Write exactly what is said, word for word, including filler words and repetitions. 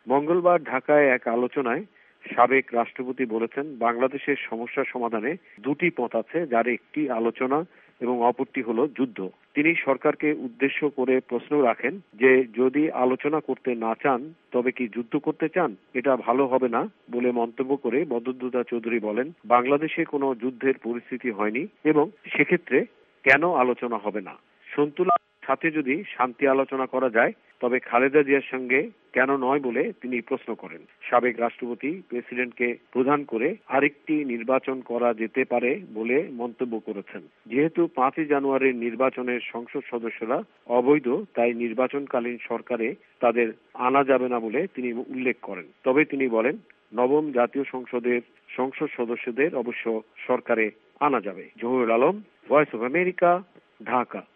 মঙ্গলবার ঢাকায় এক আলোচনায় সাবেক রাষ্ট্রপতি বলেছেন, বাংলাদেশের সমস্যা সমাধানে দুটি পথ আছে, যার একটি আলোচনা এবং অপরটি হলো যুদ্ধ। তিনি সরকারকে উদ্দেশ্য করে প্রশ্ন রাখেন যে যদি আলোচনা করতে না চান তবে কি যুদ্ধ করতে চান? এটা ভালো হবে না বলে মন্তব্য করে বদরুদ্দোজা চৌধুরী বলেন, বাংলাদেশে কোনো যুদ্ধের পরিস্থিতি হয়নি এবং সেক্ষেত্রে কেন আলোচনা হবে না? সন্তুলনের সাথে যদি শান্তি আলোচনা করা যায় তবে খালেদা জিয়ার সঙ্গে কেন নয় বলে তিনি প্রশ্ন করেন। সাবেক রাষ্ট্রপতি প্রেসিডেন্টকে প্রধান করে আরেকটি নির্বাচন করা যেতে পারে বলে মন্তব্য করেছেন। যেহেতু পাঁচই জানুয়ারির নির্বাচনের সংসদ সদস্যরা অবৈধ, তাই নির্বাচনকালীন সরকারে তাদের আনা যাবে না বলে তিনি উল্লেখ করেন। তবে তিনি বলেন, নবম জাতীয় সংসদের সংসদ সদস্যদের অবশ্য সরকারে আনা যাবে। Zahurul Alam, Voice of America, Dhaka.